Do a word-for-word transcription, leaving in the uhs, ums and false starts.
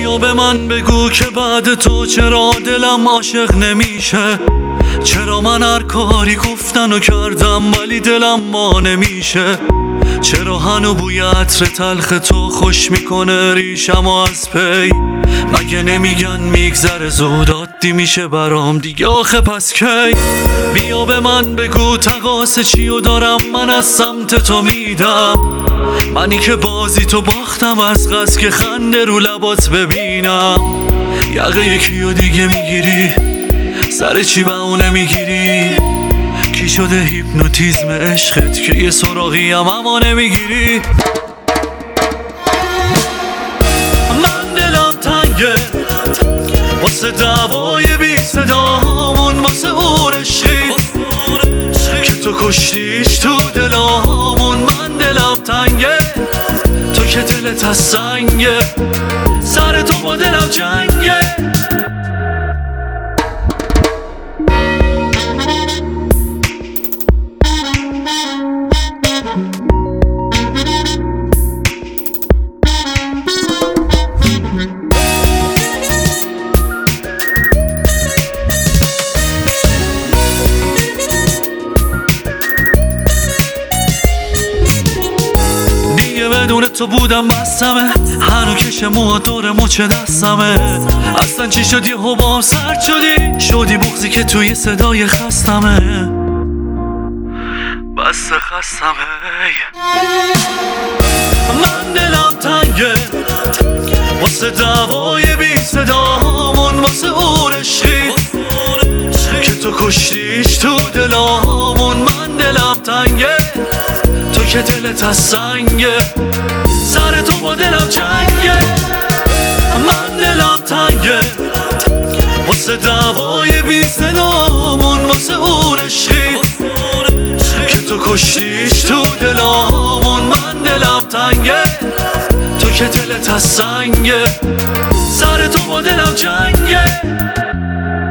بیا به من بگو که بعد تو چرا دلم عاشق نمیشه، چرا من هر کاری گفتن و کردم ولی دلم ما نمیشه، چرا هنو بوی عطر تلخ تو خوش میکنه ریشم و از پی، مگه نمیگن میگذره زود عادی میشه برام دیگه آخه پس کی؟ بیا به من بگو تقاص چی و دارم من از سمت تو میدم، منی که بازی تو باختم از قصد که خنده رو لبات ببینم، یقه یکی و دیگه میگیری سر چی به اونه میگیری، کی شده هیپنوتیزم عشقت که یه سراغی هم اما نمیگیری. من دلم تنگه واسه دعوای بی صدامون، واسه اون عشقی که تو کشتیش تو دلامون. من دلم تنگه تو که دلت از سنگه، سر تو با دلم جنگه. بدون تو بودم بستمه، هنو کش موها دور مچ دستمه، اصلا چی شد یه حبام سرد شدی، شدی بغزی که توی صدای خستمه، بس خستمه. من دلم تنگه واسه دعوای بی صدامون، واسه اون عشقی که تو کشتیش تو دلامون. من دلم تنگه تو که دلت از سنگه، سر تو با دلم جنگه. من دلم تنگه واسه دعوای بی صدامون، واسه اون عشقی که تو کشتیش تو دلامون. من دلم تنگه تو که دلت از سنگه، سر تو با دلم جنگه.